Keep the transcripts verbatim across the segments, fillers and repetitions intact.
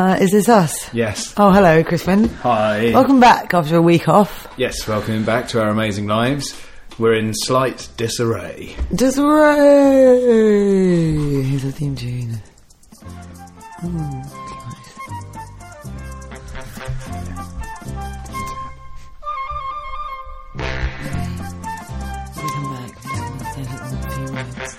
Uh, is this us? Yes. Oh, hello, Crispin. Hi. Welcome back after a week off. Yes, welcome back to our amazing lives. We're in slight disarray. Disarray! Here's our theme tune. Oh, nice. We come back. I'm just going to say a few words.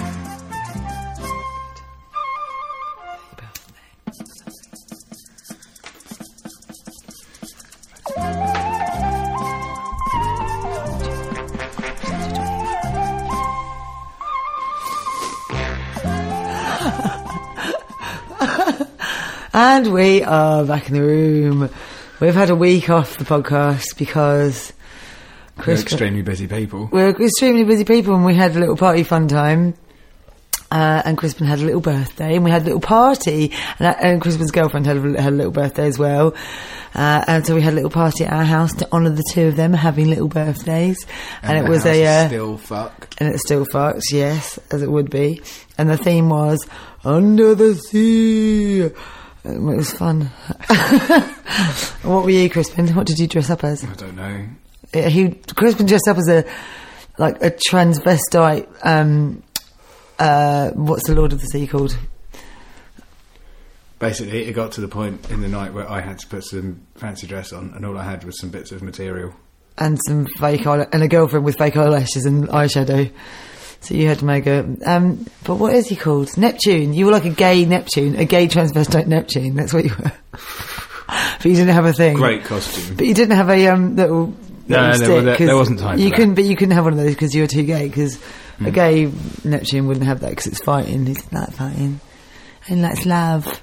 And we are back in the room. We've had a week off the podcast because We're extremely busy people. We're extremely busy people, and we had a little party fun time. Uh, and Crispin had a little birthday, and we had a little party, and, uh, and Crispin's girlfriend had a, had a little birthday as well. Uh, and so we had a little party at our house to honour the two of them having little birthdays. And, and it was house a uh, is still fuck. And it still fucks, yes, as it would be. And the theme was Under the Sea. It was fun. What were you, Crispin? What did you dress up as? I don't know. He Crispin dressed up as a like a transvestite. Um, uh, what's the Lord of the Sea called? Basically, it got to the point in the night where I had to put some fancy dress on, and all I had was some bits of material and some fake eye- and a girlfriend with fake eyelashes and eyeshadow. So you had to make a... Um, but what is he called? Neptune. You were like a gay Neptune. A gay transvestite Neptune. That's what you were. But you didn't have a thing. Great costume. But you didn't have a um, little... No, little no, there, stick, there wasn't time you for couldn't, that. But you couldn't have one of those because you were too gay. Because mm. a gay Neptune wouldn't have that because it's fighting. He doesn't like fighting. And that's love.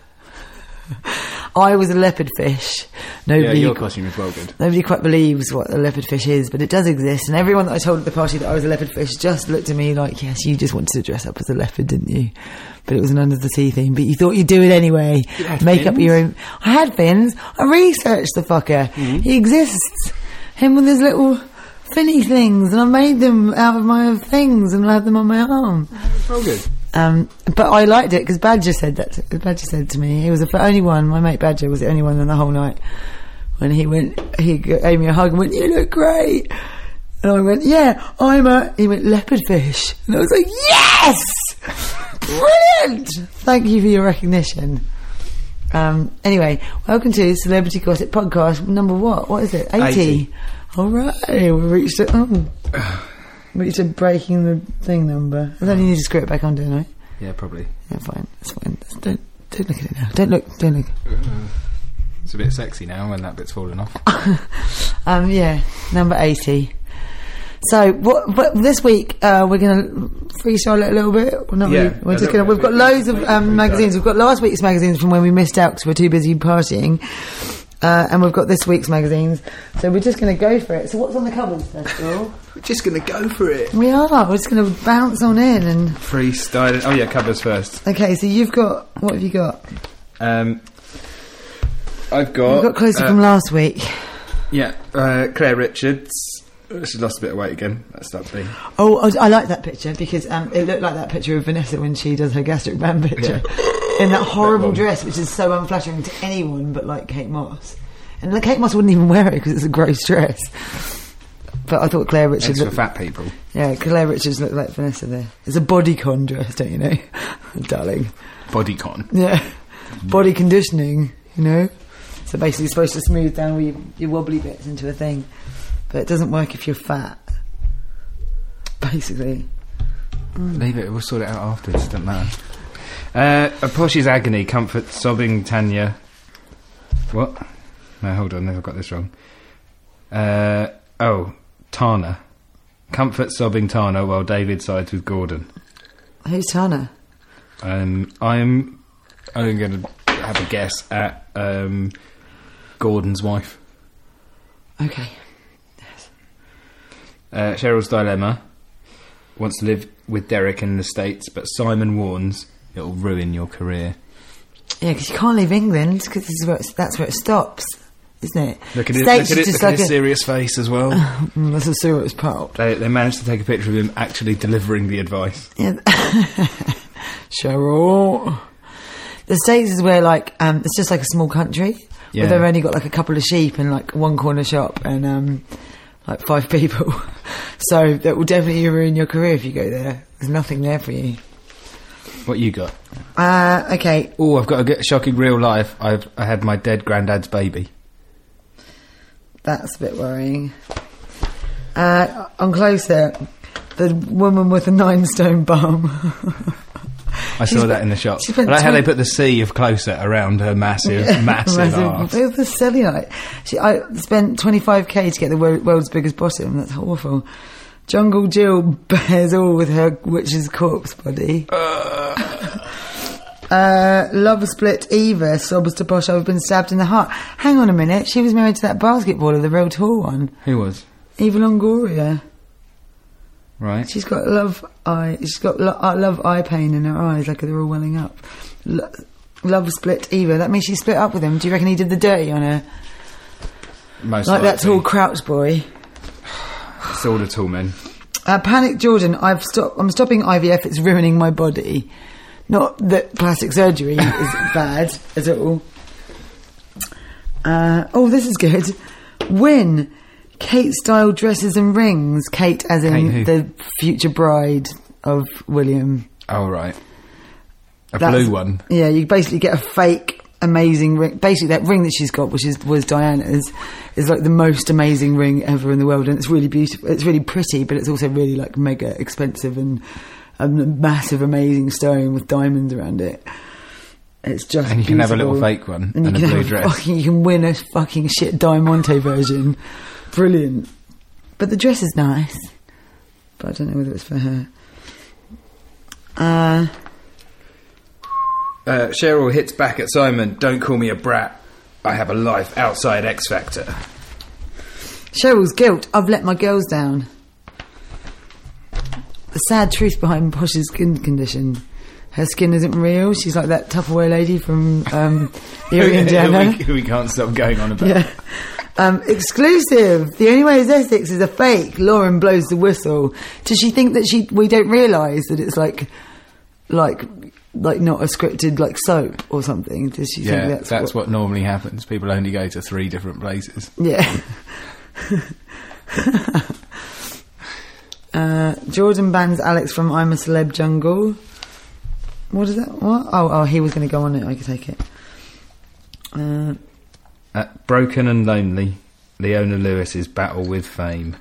I was a leopard fish. Nobody, yeah, your costume is well good. Nobody quite believes what a leopard fish is, but it does exist. And everyone that I told at the party that I was a leopard fish just looked at me like, yes, you just wanted to dress up as a leopard, didn't you? But it was an Under the Sea theme. But you thought you'd do it anyway. You had Make fins? up your own. I had fins. I researched the fucker. Mm-hmm. He exists. Him with his little finny things, and I made them out of my things and had them on my arm. It's well good. Um, but I liked it because Badger said that. To, Badger said to me, he was the only one. My mate Badger was the only one on the whole night. When he went, he gave me a hug and went, "You look great." And I went, "Yeah, I'm a." He went, "Leopard fish," and I was like, "Yes, brilliant! Thank you for your recognition." Um, anyway, welcome to Celebrity Gossip Podcast number what? What is it? Eighty. eighty. All right, we reached it. Oh. We said breaking the thing number. I don't need to screw it back on, don't I? Yeah, probably. Yeah, fine. It's fine. Just don't don't look at it now. Don't look. Don't look. Uh, it's a bit sexy now when that bit's fallen off. um, yeah, number eighty. So, what? But this week uh, we're going to freestyle it a little bit. Well, not yeah, really. We're just going. We've got loads of um, magazines. We've got last week's magazines from when we missed out because we're too busy partying. Uh, and we've got this week's magazines, so we're just going to go for it. So what's on the covers, first of all? We're just going to go for it. We are. We're just going to bounce on in and... Freestyle. Oh, yeah, covers first. Okay, so you've got... What have you got? Um, I've got... We've got closer uh, from last week. Yeah, uh, Claire Richards. She lost a bit of weight again. That's that thing. Oh, I, I like that picture because um, it looked like that picture of Vanessa when she does her gastric band picture. Yeah. In that horrible that dress, which is so unflattering to anyone but, like, Kate Moss. And like, Kate Moss wouldn't even wear it because it's a gross dress. But I thought Claire Richards... It's looked, for fat people. Yeah, Claire Richards looked like Vanessa there. It's a bodycon dress, don't you know? Darling. Bodycon? Yeah. Body conditioning, you know? So basically you're supposed to smooth down all your, your wobbly bits into a thing. But it doesn't work if you're fat. Basically. Mm. Leave it, we'll sort it out afterwards, doesn't matter. Uh, a Porsche's Agony, Comfort, Sobbing Tanya. What? No, hold on, I've got this wrong. Uh, oh, Tana. Comfort, Sobbing Tana while David sides with Gordon. Who's Tana? Um, I'm only going to have a guess at um, Gordon's wife. Okay. Yes. Uh, Cheryl's Dilemma. Wants to live with Derek in the States, but Simon warns it'll ruin your career. Yeah, because you can't leave England because that's where it stops, isn't it? Look at his, look at it, look like at his serious face as well. Mm, that's a serious part. They, they managed to take a picture of him actually delivering the advice. Yeah. Cheryl. The States is where like um, it's just like a small country Yeah. where they've only got like a couple of sheep and like one corner shop and um, like five people. So that will definitely ruin your career if you go there. There's nothing there for you. What you got? Uh, okay. Oh, I've got a good, shocking real life. I've I had my dead granddad's baby. That's a bit worrying. Uh, on Closer, the woman with a nine stone bum. I saw that in the shop. she I spent like how they twenty put the sea of Closer around her massive, massive, arse. It was cellulite. She, I spent twenty-five k to get the wor- world's biggest bottom. That's awful. Jungle Jill bears all with her witch's corpse body. Uh, Love Split Eva sobs to Posh, I've been stabbed in the heart. Hang on a minute, she was married to that basketballer, the real tall one. Who was? Eva Longoria. Right. She's got love eye. She's got lo- uh, love eye pain in her eyes, like they're all welling up. Lo- love Split Eva. That means she split up with him. Do you reckon he did the dirty on her? Most Like that likely. tall crouch boy. It's all the tall men. Uh, Panic Jordan. I've stopped. I'm stopping I V F. It's ruining my body. Not that plastic surgery is bad at all. Uh, oh, this is good. Win. Kate style dresses and rings. Kate, as in Kate who? the future bride of William. Oh, right. A That's- blue one. Yeah, you basically get a fake, amazing ring. Basically, that ring that she's got, which is was Diana's, is like the most amazing ring ever in the world, and it's really beautiful. It's really pretty, but it's also really like mega expensive and a massive, amazing stone with diamonds around it. It's just And you can have a beautiful. little fake one and, and you a can blue have dress. Fucking, you can win a fucking shit Diamante version. Brilliant. But the dress is nice, but I don't know whether it's for her. Uh. Uh, Cheryl hits back at Simon. Don't call me a brat. I have a life outside X Factor. Cheryl's guilt. I've let my girls down. The sad truth behind Posh's skin condition. Her skin isn't real. She's like that Tupperware lady from um, Erie, Indiana. we, we can't stop going on about. Yeah. Um, exclusive. The only way is Essex is a fake. Lauren blows the whistle. Does she think that she? We don't realise that it's like, like, like not a scripted like soap or something? Does she Yeah, think that's, that's what? what normally happens. People only go to three different places. Yeah. uh, Jordan bans Alex from I'm a Celeb Jungle. What is that? What? Oh, oh, he was going to go on it. I could take it. Uh, Uh, Broken and Lonely. Leona Lewis's battle with fame.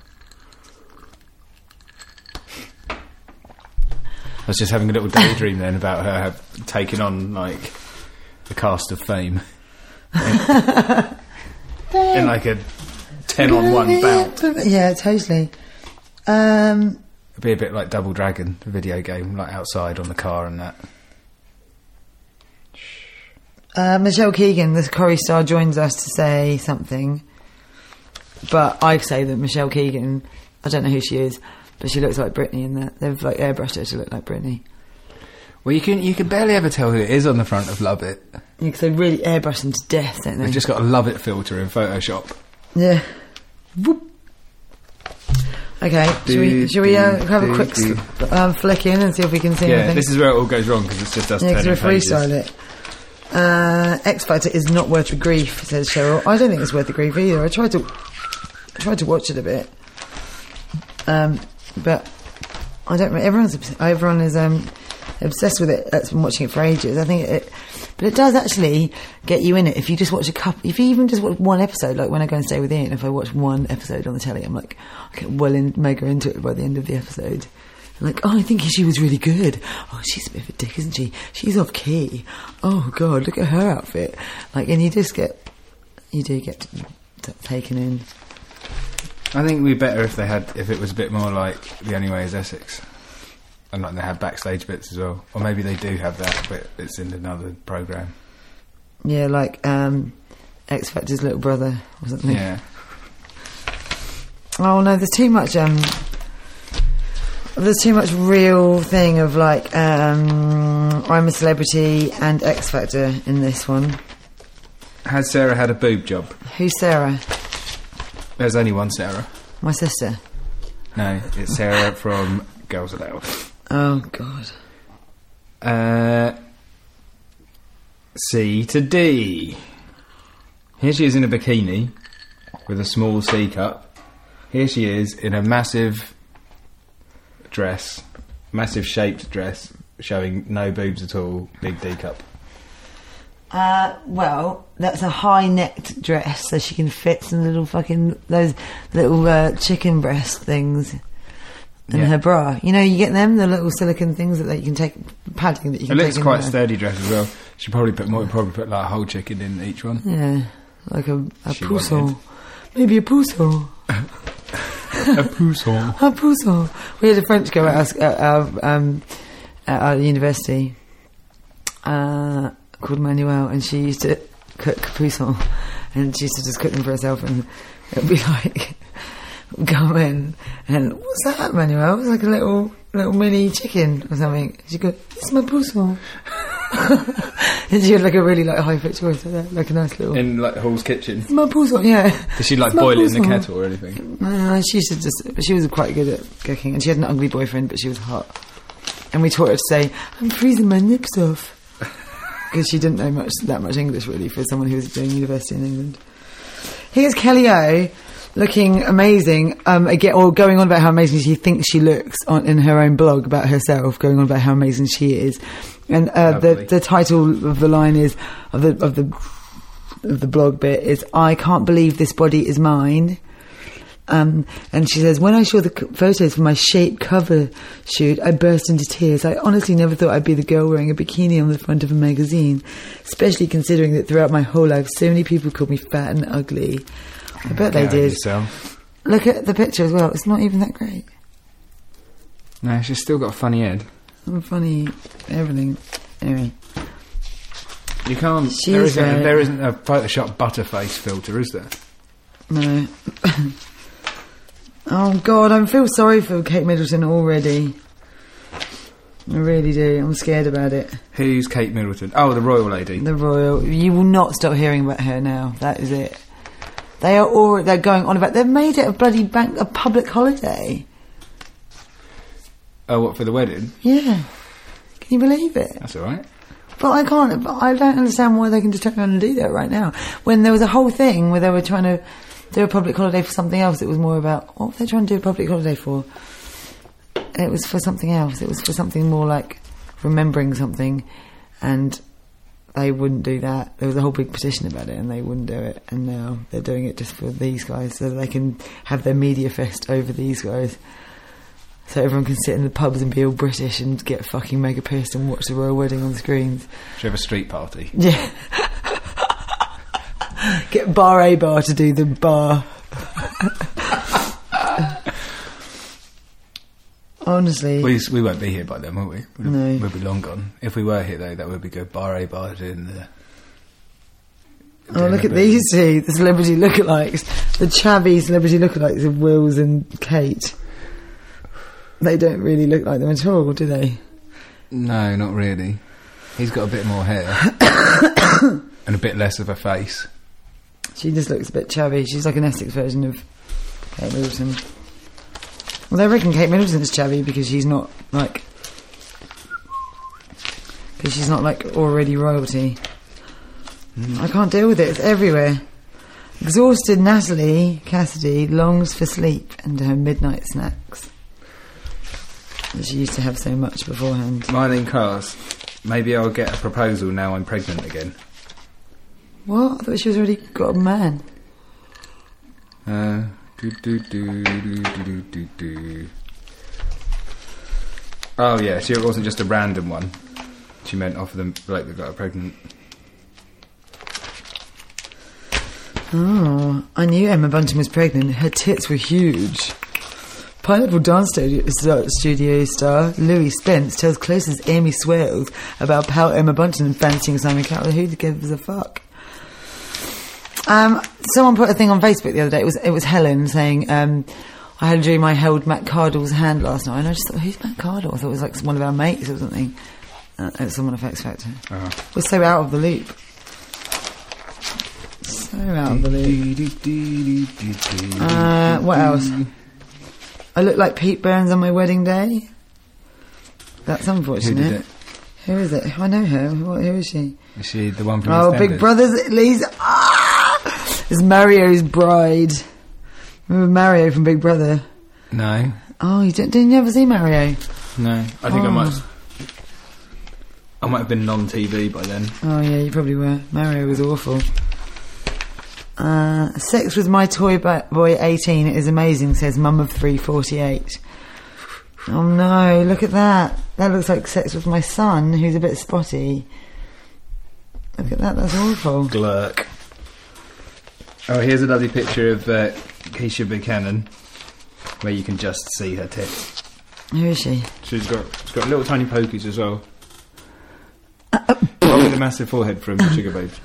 I was just having a little daydream then about her have taken on like the cast of Fame in, in like a ten on one bout. Yeah, totally. Um, It'd be a bit like Double Dragon, the video game, like outside on the car and that. uh, Michelle Keegan, the Corrie star, joins us to say something. But I say that Michelle Keegan, I don't know who she is, but she looks like Britney in that. They've like airbrushed her to look like Britney. Well, you can you can barely ever tell who it is on the front of Love It. Yeah, because they really airbrush them to death, don't they? They've just got a Love It filter in Photoshop. Yeah. Whoop. Okay, should we, should we uh, have a quick sl- um, flick in and see if we can see Yeah, anything? this is where it all goes wrong because it's just us Yeah, because turning we pages. freestyle it. Uh, X Factor is not worth the grief, says Cheryl. I don't think it's worth the grief either. I tried to, I tried to watch it a bit, um, but I don't. Everyone's obs- everyone is um, obsessed with it. That's been watching it for ages. I think it, but it does actually get you in it if you just watch a couple. If you even just watch one episode, like when I go and stay with Ian, if I watch one episode on the telly, I'm like, I get well in, mega into it by the end of the episode. I'm like, oh, I think she was really good. Oh, she's a bit of a dick, isn't she? She's off key. Oh God, look at her outfit. Like, and you just get, you do get t- t- taken in. I think it'd be better if they had, if it was a bit more like The Only Way Is Essex, and like they had backstage bits as well, or maybe they do have that, but it's in another program. Yeah, like um, X Factor's little brother or something. Yeah. Oh no, there's too much. Um, there's too much real thing of like um, I'm a Celebrity and X Factor in this one. Has Sarah had a boob job? Who's Sarah? There's only one Sarah. My sister. No, it's Sarah from Girls Aloud. Oh God. Uh, C to D. Here she is in a bikini with a small C cup. Here she is in a massive dress, massive shaped dress, showing no boobs at all, big D cup. Uh, well, that's a high-necked dress, so she can fit some little fucking those little uh, chicken breast things in Yeah. her bra. You know, you get them, the little silicone things that, that you can take, padding that you It can looks take. quite in a there. sturdy dress as well. She probably put more. Probably put like a whole chicken in each one. Yeah, like a, a She pousson. wanted. Maybe a pousson. A pousson. A pousson. We had a French girl at our, at our, um, at our university uh, called Manuel, and she used to cook pousson, and she used to just cook them for herself, and it would be like, come in, and what's that, Manuel? It was like a little little mini chicken or something. She'd go, this is my pousson. And she had like a really like high pitched voice like that, like a nice little In like Hall's kitchen. it's my pousson, yeah. Did she like It's my boil it in the pousson. kettle or anything? No, she used to just. She was quite good at cooking, and she had an ugly boyfriend, but she was hot. And we taught her to say, "I'm freezing my nips off," because she didn't know much that much English really for someone who was doing university in England. Here's Kelly O, looking amazing. Um, again, or going on about how amazing she thinks she looks on in her own blog about herself, going on about how amazing she is. And uh, the Lovely. the title of the line is of the of the of the blog bit is "I can't believe this body is mine." Um, and she says, when I saw the c- photos for my Shape cover shoot, I burst into tears. I honestly never thought I'd be the girl wearing a bikini on the front of a magazine, especially considering that throughout my whole life, so many people called me fat and ugly. I bet they Get over did. yourself. Look at the picture as well. It's not even that great. No, she's still got a funny head. I'm funny, everything. Anyway. You can't. She There is isn't, right. there isn't a Photoshop butterface filter, is there? No. Oh God, I feel sorry for Kate Middleton already. I really do. I'm scared about it. Who's Kate Middleton? Oh, the royal lady. The royal. You will not stop hearing about her now. That is it. They are all. They're going on about. They've made it a bloody bank, a public holiday. Oh, what, for the wedding? Yeah. Can you believe it? That's all right. But I can't. But I don't understand why they can just turn around and do that right now. When there was a whole thing where they were trying to do a public holiday for something else. It was more about what were they trying to do a public holiday for? It was for something else. It was for something more like remembering something, and they wouldn't do that. There was a whole big petition about it, and they wouldn't do it. And now they're doing it just for these guys, so that they can have their media fest over these guys. So everyone can sit in the pubs and be all British and get fucking mega pissed and watch the royal wedding on the screens. Should have a street party. Yeah. Get Bar A Bar to do the bar. Honestly. We, we won't be here by then, will we? We'll, No. We'll be long gone. If we were here, though, that would be good. Bar A, bar in the... Oh, look at these two, the celebrity lookalikes. The chavvy celebrity lookalikes of Wills and Kate. They don't really look like them at all, do they? No, not really. He's got a bit more hair. And a bit less of a face. She just looks a bit chavvy. She's like an Essex version of Kate Middleton. Well, they reckon Kate Middleton's chavvy because she's not, like... Because she's not, like, already royalty. Mm. I can't deal with it. It's everywhere. Exhausted Natalie Cassidy longs for sleep and her midnight snacks. That she used to have so much beforehand. Marlene Cars. Maybe I'll get a proposal now I'm pregnant again. What? I thought she was already got a man. Uh, do, do, do, do, do, do, do, do. Oh yeah, she wasn't just a random one. She meant off of the bloke that got her pregnant. Oh, I knew Emma Bunton was pregnant. Her tits were huge. Pineapple Dance Studio, studio star Louis Spence tells closest Amy Swales about pal Emma Bunton and fancying Simon Cowell. Who gives a fuck? Um, someone put a thing on Facebook the other day. It was it was Helen saying, um, I had a dream I held Matt Cardle's hand last night, and I just thought, who's Matt Cardle? I thought it was like one of our mates or something. Uh, it's someone of X Factor. Oh. We're so out of the loop. So out of the loop. Uh, what else? I look like Pete Burns on my wedding day. That's unfortunate. Who did it? Who is it? I know her. What, who is she? Is she the one from Oh, EastEnders? Big Brother's Lisa. Ah! It's Mario's bride. Remember Mario from Big Brother? No. Oh, you didn't, didn't you ever see Mario? No. I think Oh. I might I might have been non-T V by then. Oh, yeah, you probably were. Mario was awful. Uh, sex with my toy ba- boy eighteen is amazing, says Mum of three forty-eight. Oh no, look at that. That looks like sex with my son, who's a bit spotty. Look at that, that's awful. Glurk. Oh, here's a lovely picture of uh, Keisha Buchanan, where you can just see her tits. Who is she? She's got she's got little tiny pokies as well. One with a massive forehead from Sugar Babes.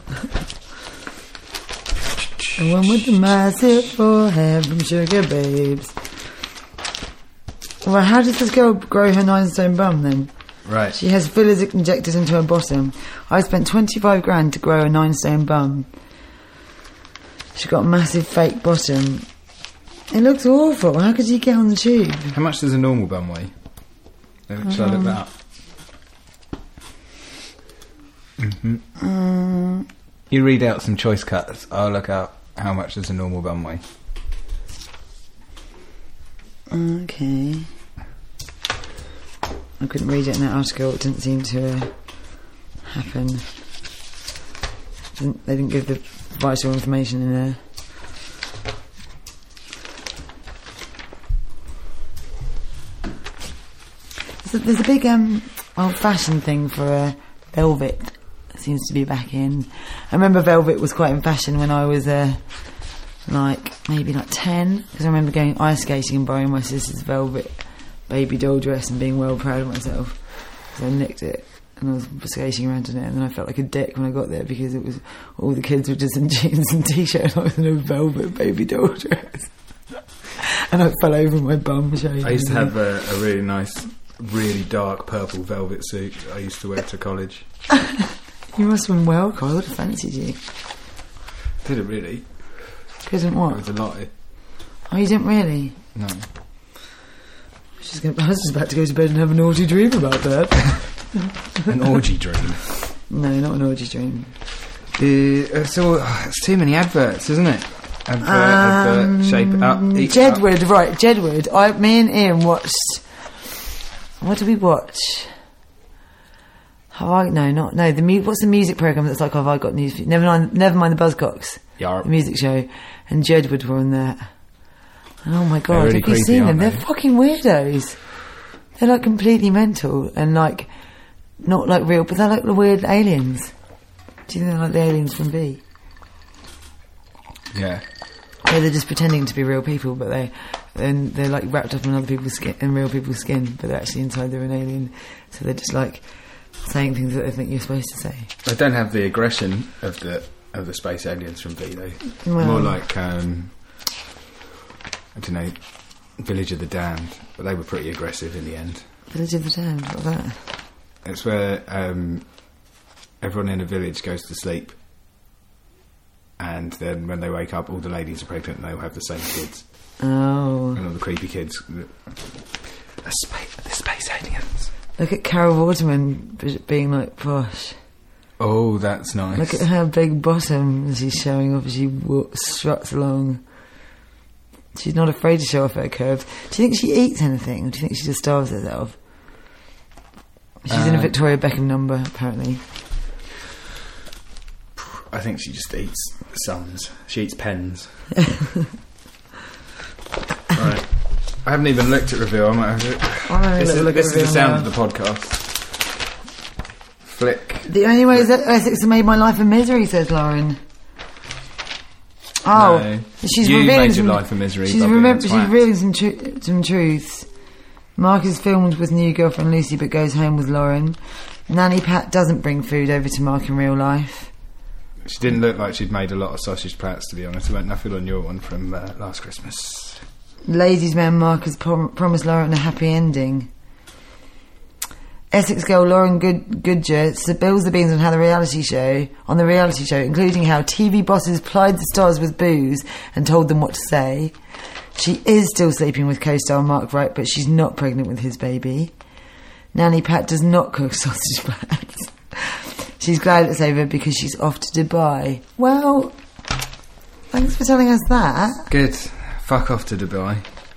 The one with the massive forehead from Sugar Babes. Well, how does this girl grow her nine stone bum then? Right. She has fillers injected into her bottom. I spent twenty-five grand to grow a nine stone bum. She got a massive fake bottom. It looks awful. How could you get on the tube? How much does a normal bum weigh? Uh, Shall I look that up? Mm-hmm. Um, You read out some choice cuts. I'll look up how much does a normal bum weigh. okay. I couldn't read it in that article. It didn't seem to uh, happen. Didn't, they didn't give the vital information in there. There's a, there's a big um, old-fashioned thing for uh, velvet. It seems to be back in. I remember velvet was quite in fashion when I was uh, like maybe like ten, because I remember going ice skating and borrowing my sister's velvet baby doll dress and being well proud of myself. So I nicked it and I was skating around in it, and then I felt like a dick when I got there because it was all the kids were just in jeans and t-shirt and I was in a velvet baby doll dress. And I fell over my bum. I used to have a, a really nice, really dark purple velvet suit I used to wear to college. You must have been well, Carl. I would have fancied you. Did it really? Couldn't It what? was a lot. Oh, you didn't really? No. I was, just gonna, I was just about to go to bed and have a naughty dream about that. An orgy dream. No, not an orgy dream. Uh, it's, all, it's too many adverts, isn't it? Advert, Um, advert, shape it up, eat Jedward, up. right, Jedward. I, me and Ian watched... What did we watch? Have I... No, not... No, the mu- what's the music programme that's like, Have I Got News for You? Never mind, never mind the Buzzcocks. Yarp. The music show. And Jedward were on that. And oh my God, really have you creepy, seen them? aren't They're they? fucking weirdos. They're like completely mental and like... Not like real, but they're like the weird aliens. Do you think they're like the aliens from V? Yeah. Yeah, they're just pretending to be real people, but they and they're like wrapped up in other people's skin, in real people's skin, but they're actually inside they're an alien. So they're just like saying things that they think you're supposed to say. They don't have the aggression of the of the space aliens from V though. Well- More like um, I don't know, Village of the Damned, but they were pretty aggressive in the end. Village of the Damned, what's that? It's where um, everyone in a village goes to sleep, and then when they wake up, all the ladies are pregnant and they all have the same kids. Oh, And all the creepy kids. The space, the space aliens. look at Carol Waterman b- being like posh. Oh, that's nice. Look at her big bottom as she's showing off as she w- struts along. She's not afraid to show off her curves. Do you think she eats anything, or do you think she just starves herself? She's in a Uh, Victoria Beckham number, apparently. I think she just eats sums. She eats pens. Right. I haven't even looked at review. I might have to. I'll have a This, little is, look this at is the review sound now. of the podcast. Flick. The only way is that Essex has made my life a misery, says Lauren. Oh, No. she's You revealing made your some, life a misery She's, by being remem- a she's twat. revealing some tru- some truths. Mark is filmed with new girlfriend Lucy, but goes home with Lauren. Nanny Pat doesn't bring food over to Mark in real life. She didn't look like she'd made a lot of sausage plats, to be honest. I went nothing on your one from uh, last Christmas. Ladies' man Mark has prom- promised Lauren a happy ending. Essex girl Lauren Good- Goodger spills the beans on how the reality show, on the reality show, including how T V bosses plied the stars with booze and told them what to say. She is still sleeping with co-star Mark Wright, but she's not pregnant with his baby. Nanny Pat does not cook sausage pats. She's glad it's over because she's off to Dubai. Well, thanks for telling us that. Good. Fuck off to Dubai.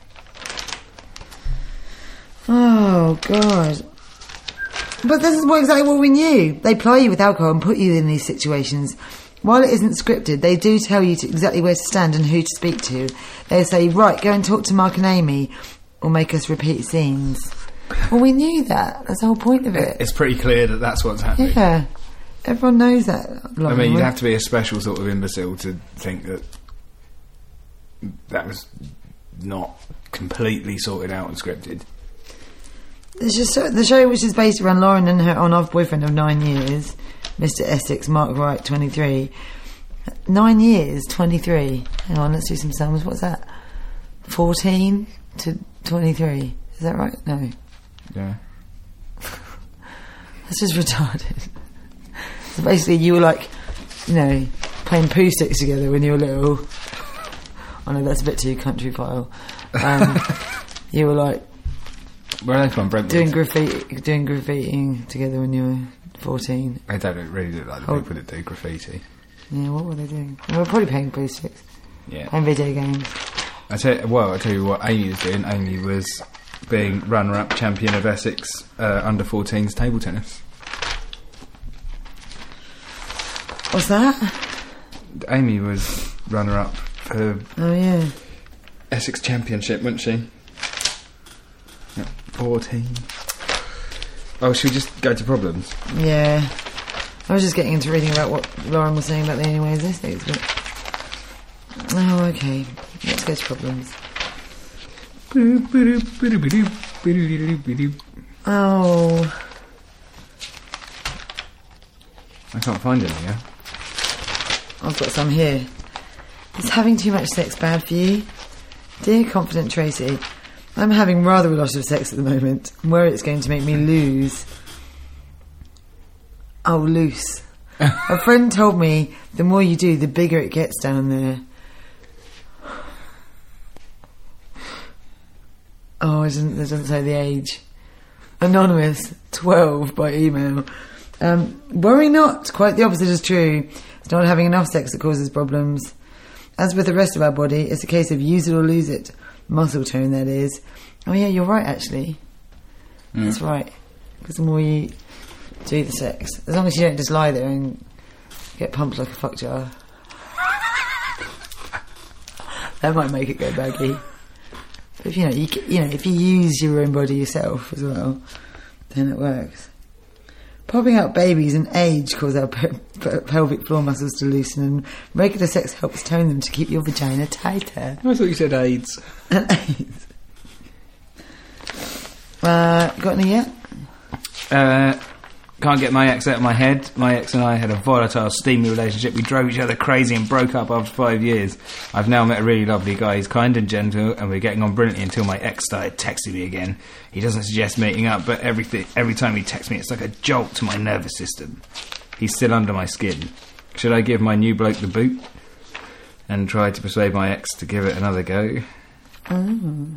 Oh, God. But this is what, exactly what we knew. They ply you with alcohol and put you in these situations. While it isn't scripted, they do tell you to exactly where to stand and who to speak to. They say, right, go and talk to Mark and Amy, or make us repeat scenes. Well, we knew that. That's the whole point of it. It's pretty clear that that's what's happening. Yeah. Everyone knows that. I mean, you'd have to be a special sort of imbecile to think that that was not completely sorted out and scripted. It's just so, the show, which is based around Lauren and her on-off boyfriend of nine years, Mister Essex, Mark Wright, twenty-three. Nine years, twenty-three. Hang on, let's do some sums. What's that? fourteen to twenty-three. Is that right? No. Yeah. That's just retarded. So basically, you were like, you know, playing poo sticks together when you were little. I know that's a bit too country file. Um, you were like, where are they from? Brentwood? Doing graffiti, doing graffitiing together when you were fourteen. They don't really look like the Oh. people that do graffiti. Yeah, what were they doing? They were probably playing poo sticks, Yeah. playing video games. I tell you, well, I tell you what Amy was doing. Amy was being runner-up champion of Essex uh, under fourteens table tennis. What's that? Amy was runner-up for Oh yeah. Essex Championship, wasn't she? Yep, fourteen. Oh, should we just go to problems? Yeah. I was just getting into reading about what Lauren was saying about the Anyways Essex, but... Oh, okay. Let's go to problems. Oh. I can't find any, yeah? I've got some here. Is having too much sex bad for you? Dear Confident Tracy, I'm having rather a lot of sex at the moment. I'm worried it's going to make me lose. Oh, loose. A friend told me the more you do, the bigger it gets down there. Oh, it doesn't, it doesn't say the age. Anonymous, twelve, by email. Um, worry not. Quite the opposite is true. It's not having enough sex that causes problems. As with the rest of our body, it's a case of use it or lose it. Muscle tone, that is. Oh yeah, you're right, actually. Mm. That's right. Because the more you do the sex, as long as you don't just lie there and get pumped like a fuck jar, that might make it go baggy. But if you know, you, you know, if you use your own body yourself as well, then it works. Popping out babies and age cause our pe- pe- pelvic floor muscles to loosen, and regular sex helps tone them to keep your vagina tighter. I thought you said AIDS. And AIDS. Uh, got any yet? Uh, can't get my ex out of my head. My ex and I had a volatile, steamy relationship. We drove each other crazy and broke up after five years. I've now met a really lovely guy. He's kind and gentle, and we're getting on brilliantly until my ex started texting me again. He doesn't suggest meeting up, but everything, every time he texts me, it's like a jolt to my nervous system. He's still under my skin. Should I give my new bloke the boot and try to persuade my ex to give it another go? Oh.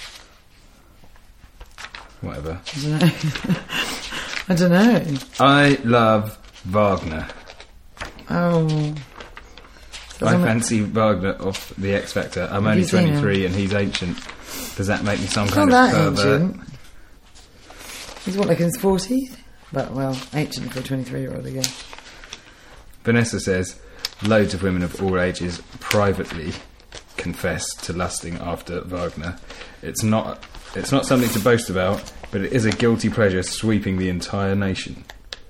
Whatever. I don't know. I don't know. I love Wagner. Oh. So I I'm- fancy Wagner off the X Factor. I'm Have only you seen twenty-three and he's ancient. Does that make me some He's kind not of that pervert? ancient. He's what, like in his forties? But, well, ancient for a twenty-three-year-old again. Vanessa says, loads of women of all ages privately confess to lusting after Wagner. It's not, it's not something to boast about, but it is a guilty pleasure sweeping the entire nation.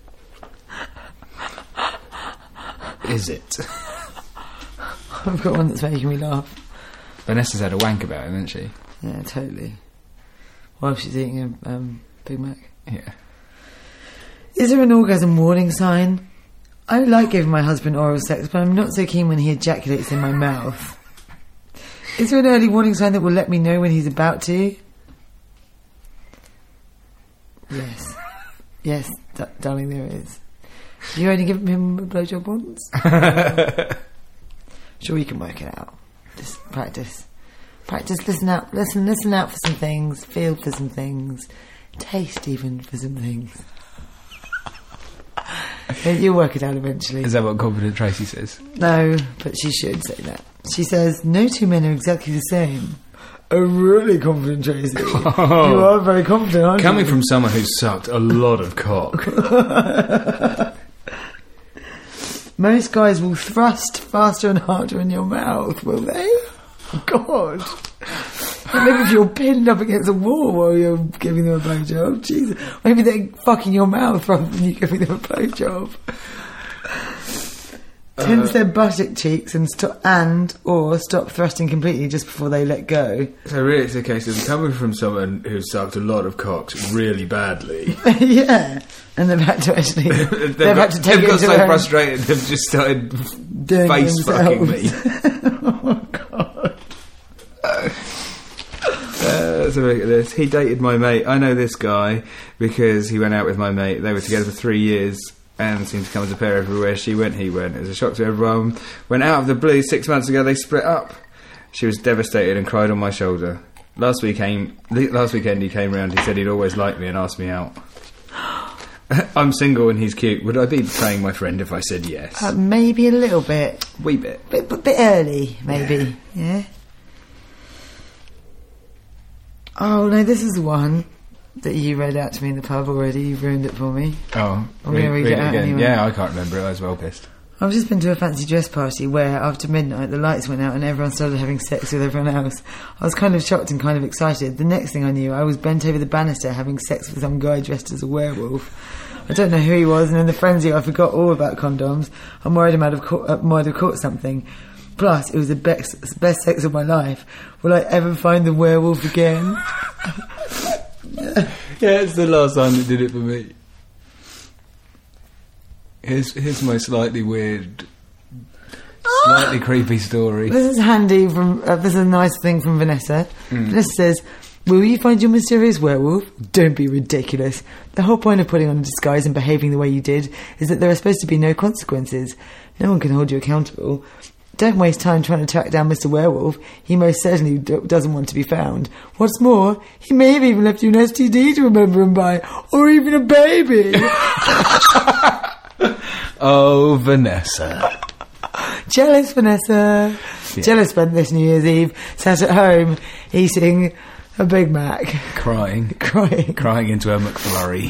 Is it? I've got one that's making me laugh. Vanessa's had a wank about it, hasn't she? Yeah, totally. While she's eating a um, Big Mac. Yeah. Is there an orgasm warning sign? I like giving my husband oral sex, but I'm not so keen when he ejaculates in my mouth. Is there an early warning sign that will let me know when he's about to? Yes. Yes, d- darling, there is. Have you only given him a blowjob once? Sure, you can work it out. Just practice. Practice, listen out, listen, listen out for some things, feel for some things, taste even for some things. You'll work it out eventually. Is that what Confident Tracy says? No, but she should say that. She says, no two men are exactly the same. A really confident Tracy. Oh. You are very confident, aren't Coming you? from someone who's sucked a lot of cock. Most guys will thrust faster and harder in your mouth, will they? Oh, God. Maybe if you're pinned up against a wall while you're giving them a blowjob. Jesus. Maybe they're fucking your mouth rather than you giving them a blowjob. Uh, Tense their buttock cheeks and stop and or stop thrusting completely just before they let go. So really it's a case of coming from someone who's sucked a lot of cocks really badly. Yeah. And they've had to actually... they've, they've, had got, to take they've it got into so their frustrated they've just started doing face fucking me. Oh, God. Uh, let's have a look at this. He dated my mate. I know this guy because he went out with my mate. They were together for three years and seemed to come as a pair everywhere she went, he went. It was a shock to everyone. When out of the blue, six months ago, they split up. She was devastated and cried on my shoulder. Last week came, last weekend he came round. He said he'd always liked me and asked me out. I'm single and he's cute. Would I be betraying my friend if I said yes? Uh, maybe a little bit. Wee bit. Bit, bit, bit early, maybe. Yeah. yeah. Oh, no, this is the one that you read out to me in the pub already. You've ruined it for me. Oh, I'm going to read, read it out again. Anyway. Yeah, I can't remember it. I was well pissed. I've just been to a fancy dress party where after midnight the lights went out and everyone started having sex with everyone else. I was kind of shocked and kind of excited. The next thing I knew, I was bent over the banister having sex with some guy dressed as a werewolf. I don't know who he was, and in the frenzy I forgot all about condoms. I'm worried I might have caught, uh, might have caught something. Plus, it was the best, best sex of my life. Will I ever find the werewolf again? Yeah, it's the last time that did it for me. Here's, here's my slightly weird, slightly creepy story. This is handy from, uh, this is a nice thing from Vanessa. Mm. Vanessa says, will you find your mysterious werewolf? Don't be ridiculous. The whole point of putting on a disguise and behaving the way you did is that there are supposed to be no consequences. No one can hold you accountable. Don't waste time trying to track down Mister Werewolf. He most certainly d- doesn't want to be found. What's more, he may have even left you an S T D to remember him by, or even a baby. Oh, Vanessa. Jealous, Vanessa. Yeah. Jealous spent this New Year's Eve sat at home eating a Big Mac. Crying. Crying. Crying into a McFlurry.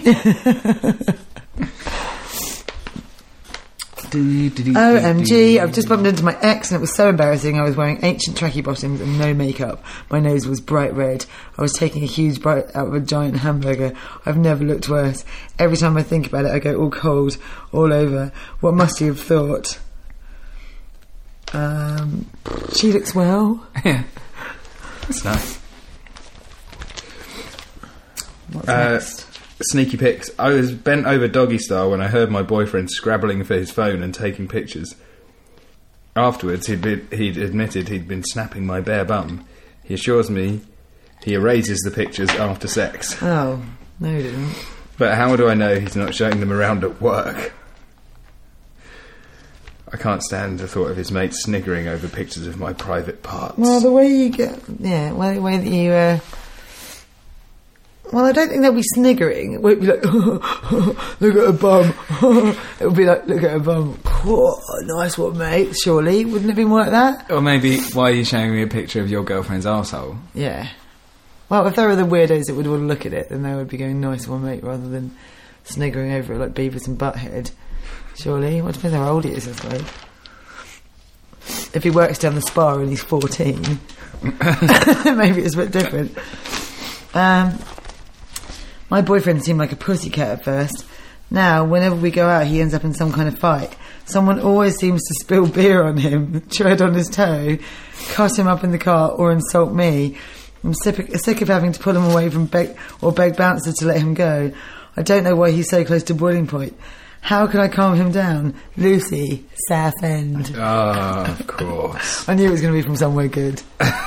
O M G, I've just bumped into my ex and it was so embarrassing. I was wearing ancient tracky bottoms and no makeup. My nose was bright red. I was taking a huge bite out of a giant hamburger. I've never looked worse. Every time I think about it, I go all cold, all over. What must he have thought? Um, she looks well. Yeah. That's nice. What's Uh, next? Sneaky pics. I was bent over doggy style when I heard my boyfriend scrabbling for his phone and taking pictures. Afterwards, he'd, been, he'd admitted he'd been snapping my bare bum. He assures me he erases the pictures after sex. Oh, no he didn't. But how do I know he's not showing them around at work? I can't stand the thought of his mates sniggering over pictures of my private parts. Well, the way you get... Yeah, well, the way that you... Uh, Well, I don't think they'll be sniggering. It won't be like, look at a bum. It'll be like, look at a bum. Oh, nice one, mate. Surely. Wouldn't it be more like that? Or maybe, why are you showing me a picture of your girlfriend's arsehole? Yeah. Well, if there were the weirdos that would want to look at it, then they would be going, nice one, mate, rather than sniggering over it like Beavis and Butthead. Surely. Well, it depends how old he is, I suppose. If he works down the spa and he's fourteen, maybe it's a bit different. Um... My boyfriend seemed like a pussycat at first. Now, whenever we go out, he ends up in some kind of fight. Someone always seems to spill beer on him, tread on his toe, cut him up in the car, or insult me. I'm sick, sick of having to pull him away from beg, or beg bouncer to let him go. I don't know why he's so close to boiling point. How can I calm him down? Lucy, Southend. Ah, oh, of course. I knew it was going to be from somewhere good.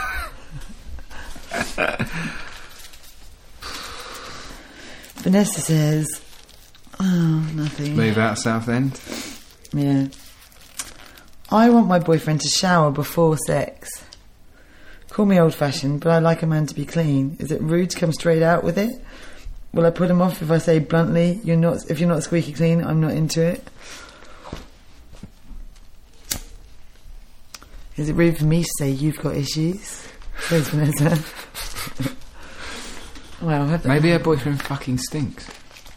Vanessa says, oh, nothing. Move out Southend? Yeah. I want my boyfriend to shower before sex. Call me old-fashioned, but I like a man to be clean. Is it rude to come straight out with it? will I put him off if I say bluntly, "You're not. If you're not squeaky clean, I'm not into it"? Is it rude for me to say you've got issues? Says Vanessa. Well, have maybe her boyfriend fucking stinks.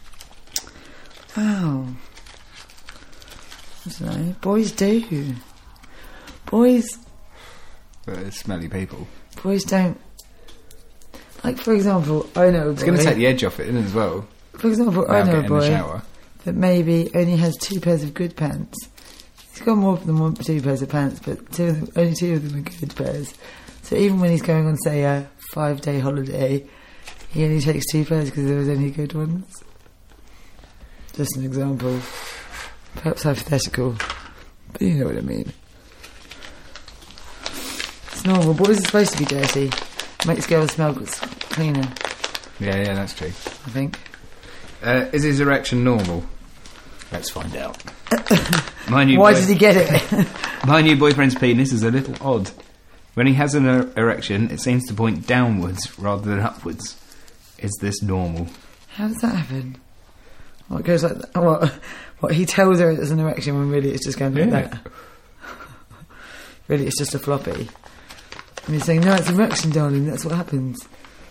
Oh, I don't know. Boys do. Boys. But they're smelly people. Boys don't. Like, for example, I know a boy. It's going to take the edge off it, isn't it, as well? For example, Now I know a getting in the boy shower. that maybe only has two pairs of good pants. He's got more than one, two pairs of pants, but two of them, only two of them are good pairs. So even when he's going on, say, a five-day holiday, he only takes two pairs because there was only good ones. Just an example. Perhaps hypothetical. But you know what I mean. It's normal. Boys are supposed to be dirty. Makes girls smell cleaner. Yeah, yeah, that's true. I think. Uh, is his erection normal? Let's find out. My new Why boy- did he get it? My new boyfriend's penis is a little odd. When he has an er- erection, it seems to point downwards rather than upwards. Is this normal? How does that happen? What goes like that? What? What he tells her it's an erection when really it's just going like Yeah. that. Really, it's just a floppy. And he's saying, "No, it's erection, darling. That's what happens."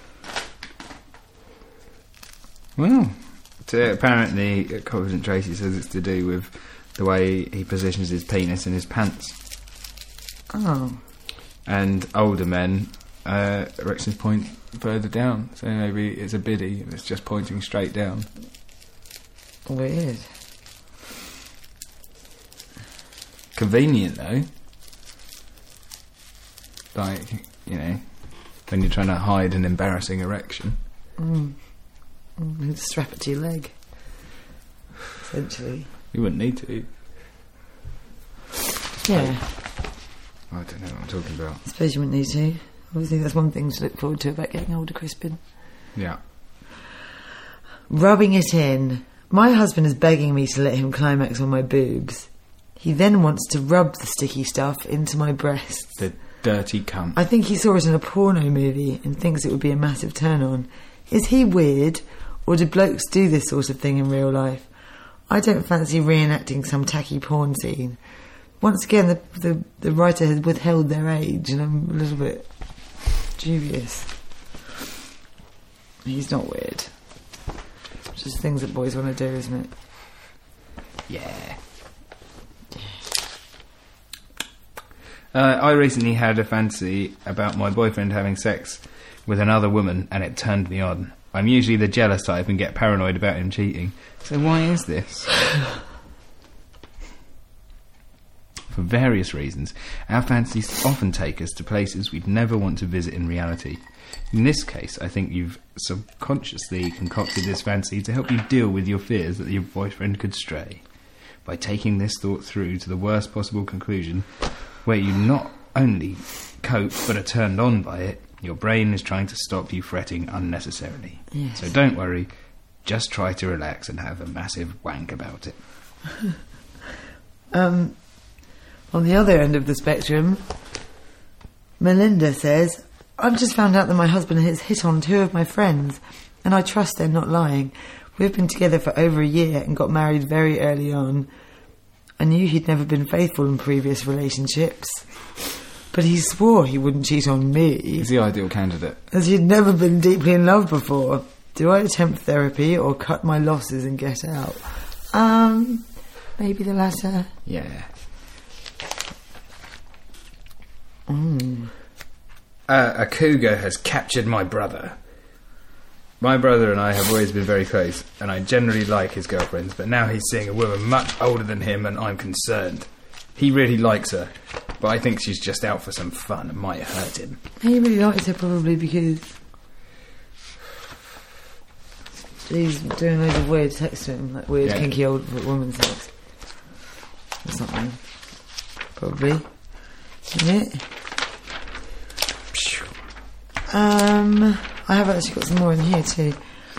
Well, to, apparently, uh, Confident Tracy says it's to do with the way he positions his penis in his pants. Oh, And older men, uh, erections point further down. So maybe it's a biddy and it's just pointing straight down. weird. Convenient, though. Like, you know, when you're trying to hide an embarrassing erection. Mm. Mm, you just strap it to your leg. Essentially. You wouldn't need to. Yeah. I don't know what I'm talking about. I suppose you wouldn't need to. Obviously, that's one thing to look forward to about getting older, Crispin. Yeah. Rubbing it in. My husband is begging me to let him climax on my boobs. He then wants to rub the sticky stuff into my breasts. The dirty cunt. I think he saw it in a porno movie and thinks it would be a massive turn-on. Is he weird, or do blokes do this sort of thing in real life? I don't fancy reenacting some tacky porn scene. Once again, the, the, the writer has withheld their age, and I'm a little bit dubious. He's not weird. It's just things that boys want to do, isn't it? Yeah. Uh, I recently had a fancy about my boyfriend having sex with another woman, and it turned me on. I'm usually the jealous type and get paranoid about him cheating. So why is this? For various reasons, our fantasies often take us to places we'd never want to visit in reality. In this case, I think you've subconsciously concocted this fancy to help you deal with your fears that your boyfriend could stray. By taking this thought through to the worst possible conclusion, where you not only cope but are turned on by it, your brain is trying to stop you fretting unnecessarily. Yes. So don't worry, just try to relax and have a massive wank about it. Um, on the other end of the spectrum, Melinda says, I've just found out that my husband has hit on two of my friends, and I trust they're not lying. We've been together for over a year and got married very early on. I knew he'd never been faithful in previous relationships, but he swore he wouldn't cheat on me, He's the ideal candidate. as he'd never been deeply in love before. Do I attempt therapy or cut my losses and get out? Um, maybe the latter. Yeah. Mm. Uh, a cougar has captured my brother. My brother and I have always been very close, and I generally like his girlfriends, but now he's seeing a woman much older than him, and I'm concerned. He really likes her, but I think she's just out for some fun and might hurt him. He really likes her probably because he's doing loads of weird sex to him, like weird Yeah. kinky old woman sex or something. Probably. Isn't it? Um, I have actually got some more in here too.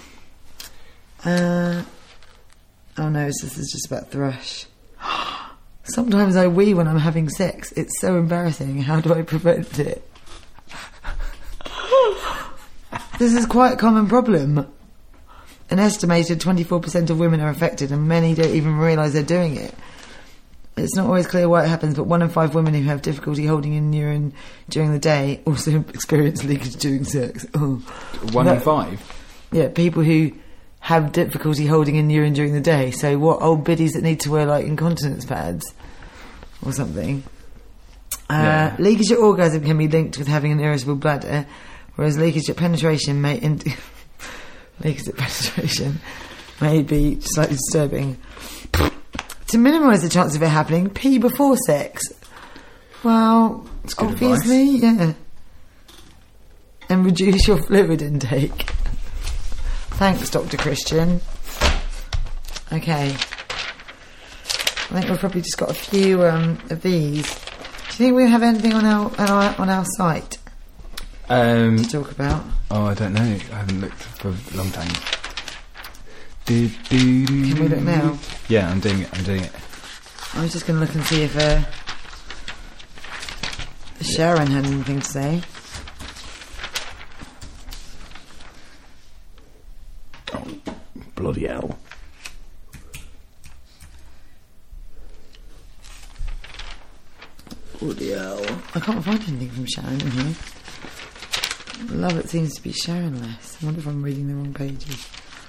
Uh, oh no, this is just about thrush. Sometimes I wee when I'm having sex. It's so embarrassing. How do I prevent it? This is quite a common problem. an estimated twenty-four percent of women are affected, and many don't even realise they're doing it. It's not always clear why it happens, but one in five women who have difficulty holding in urine during the day also experience leakage during sex. Oh. One But- in five? Yeah, people who have difficulty holding in urine during the day. So what, old biddies that need to wear like incontinence pads or something? Uh, Yeah. Leakage at orgasm can be linked with having an irritable bladder, whereas leakage at penetration may ind- leakage at penetration may be slightly disturbing. To minimise the chance of it happening, pee before sex. Well, That's good obviously, yeah. And reduce your fluid intake. Thanks, Doctor Christian. Okay. I think we've probably just got a few um, of these. Do you think we have anything on our on our, on our site Um, to talk about? oh, I don't know. I haven't looked for a long time. Do, do, do. Can we look now? Yeah, I'm doing it. I'm doing it. I was just going to look and see if uh, Sharon had anything to say. Oh, bloody hell. Bloody hell. I can't find anything from Sharon in here. Love it seems to be Sharon-less. I wonder if I'm reading the wrong pages.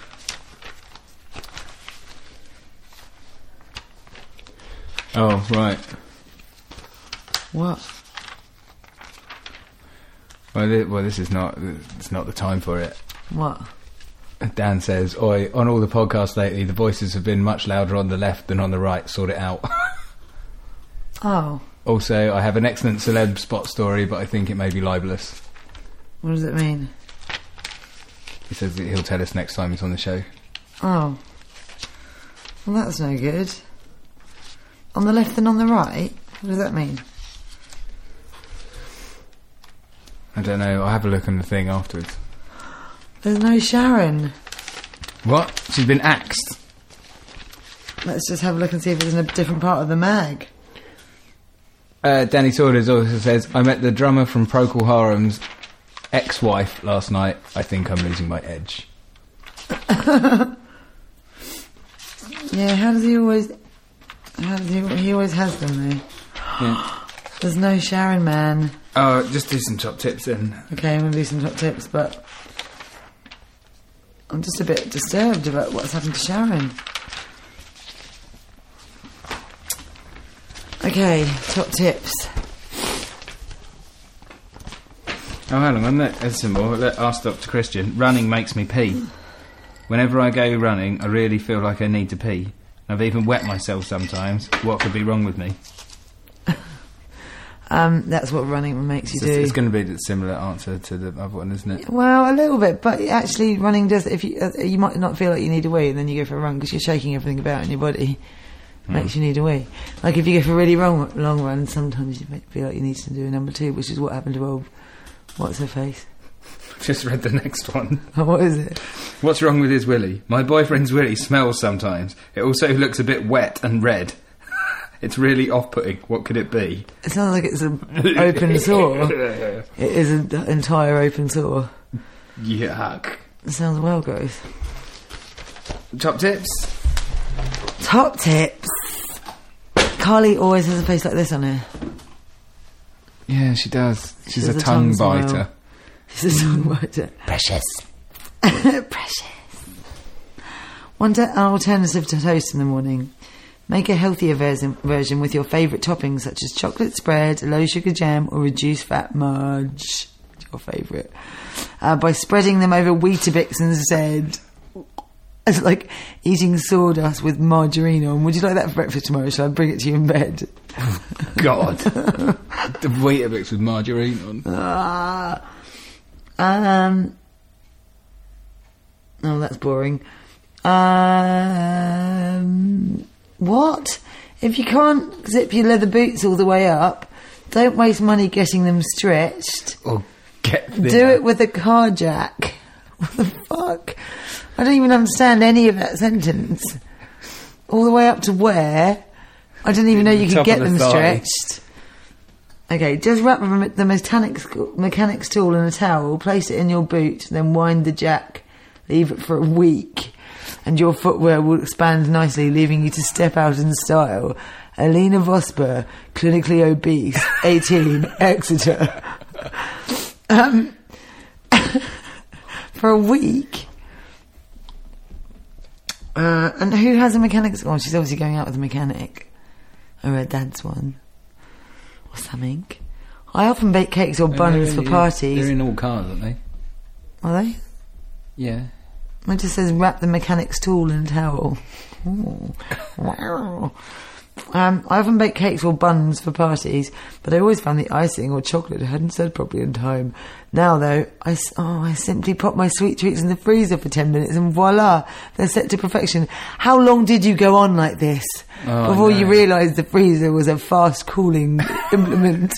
Oh, right. What? Well, thi- well, this is not. It's not the time for it. What? Dan says, "Oi, on all the podcasts lately, the voices have been much louder on the left than on the right. Sort it out." Oh. Also, I have an excellent celeb spot story, but I think it may be libelous. What does it mean? He says that he'll tell us next time he's on the show. Oh. Well, that's no good. On the left and on the right? What does that mean? I don't know. I'll have a look on the thing afterwards. There's no Sharon. What? She's been axed. Let's just have a look and see if it's in a different part of the mag. Uh, Danny Saunders also says, I met the drummer from Procol Harum's ex-wife last night. I think I'm losing my edge. Yeah, how does he always... How does he... He always has them, though. Yeah. There's no Sharon, man. Oh, just do some top tips then. Okay, I'm going to do some top tips, but... I'm just a bit disturbed about what's happened to Sharon. Okay, top tips. Oh, hold on, look, there's some more. Look, ask Doctor Christian. Running makes me pee. Whenever I go running, I really feel like I need to pee. I've even wet myself sometimes. What could be wrong with me? Um, that's what running makes you It's, do. it's going to be a similar answer to the other one, isn't it? Well, a little bit, but actually running does... If you uh, you might not feel like you need a wee, and then you go for a run because you're shaking everything about in your body. Makes you need a wee. Like if you go for a really long, long run, sometimes you may feel like you need to do a number two, which is what happened to old... What's her face? Just read the next one. Oh, what is it? What's wrong with his willy? My boyfriend's willy smells sometimes. It also looks a bit wet and red. It's really off-putting. What could it be? It sounds like it's an open sore. It is an entire open sore. Yuck. It sounds well, gross. Top tips? Top tips. Carly always has a face like this on her. Yeah, she does. She's does a a tongue, tongue biter. smile. She's a tongue biter. Precious. Precious. Want an alternative to toast in the morning? Make a healthier version, version with your favourite toppings such as chocolate spread, low sugar jam or reduced fat marge. Your favourite. Uh, by spreading them over Weetabix instead. It's like eating sawdust with margarine on. Would you like that for breakfast tomorrow? Shall I bring it to you in bed? God. The Weetabix with margarine on. Ah. Um. Oh, that's boring. Um. What? If you can't zip your leather boots all the way up, don't waste money getting them stretched. Or get thinner. Do it with a car jack. What the fuck? I don't even understand any of that sentence. All the way up to where? I didn't even know you could Top get of the them thigh. stretched. Okay, just wrap the mechanics mechanics tool in a towel, place it in your boot, then wind the jack. Leave it for a week. and your footwear will expand nicely, leaving you to step out in style. Alina Vosper, clinically obese, eighteen, Exeter. Um, for a week. Uh, and who has a mechanic's... Oh, she's obviously going out with a mechanic. Or her dad's one. Or something. I often bake cakes or buns for parties. They're in all cars, aren't they? Are they? Yeah. It just says wrap the mechanic's tool in towel. Ooh. Wow. Um, I often bake cakes or buns for parties, but I always found the icing or chocolate hadn't set properly in time. Now, though, I, s- oh, I simply pop my sweet treats in the freezer for ten minutes and voila, they're set to perfection. How long did you go on like this Oh, before no. you realised the freezer was a fast-cooling implement?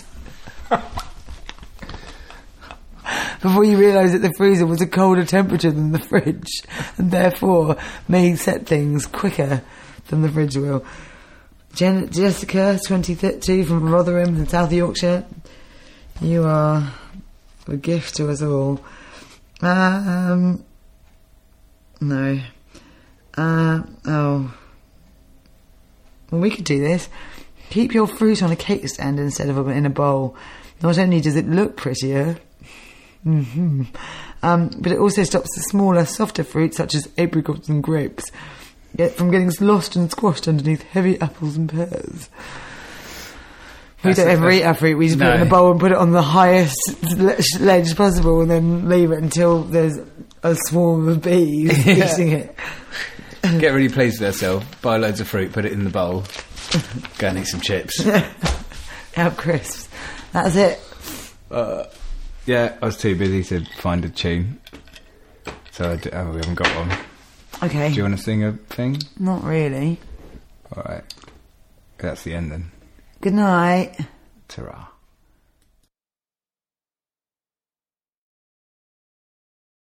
Before you realised that the freezer was a colder temperature than the fridge, and therefore may set things quicker than the fridge will. Jen- Jessica, twenty-two, from Rotherham in South Yorkshire. You are a gift to us all. Um, no. Uh, oh. Well, we could do this. Keep your fruit on a cake stand instead of in a bowl. Not only does it look prettier, mm-hmm, um, but it also stops the smaller, softer fruit, such as apricots and grapes, get from getting lost and squashed underneath heavy apples and pears. We That's don't a- ever eat our fruit. We just put it in No. a bowl and put it on the highest le- ledge possible, and then leave it until there's a swarm of bees Yeah. eating it. Get really pleased with herself, buy loads of fruit, put it in the bowl, go and eat some chips. Out crisps. That's it. Uh, yeah, I was too busy to find a tune. So I d- oh, we haven't got one. Okay. Do you want to sing a thing? Not really. Alright. That's the end then. Good night. Ta-ra.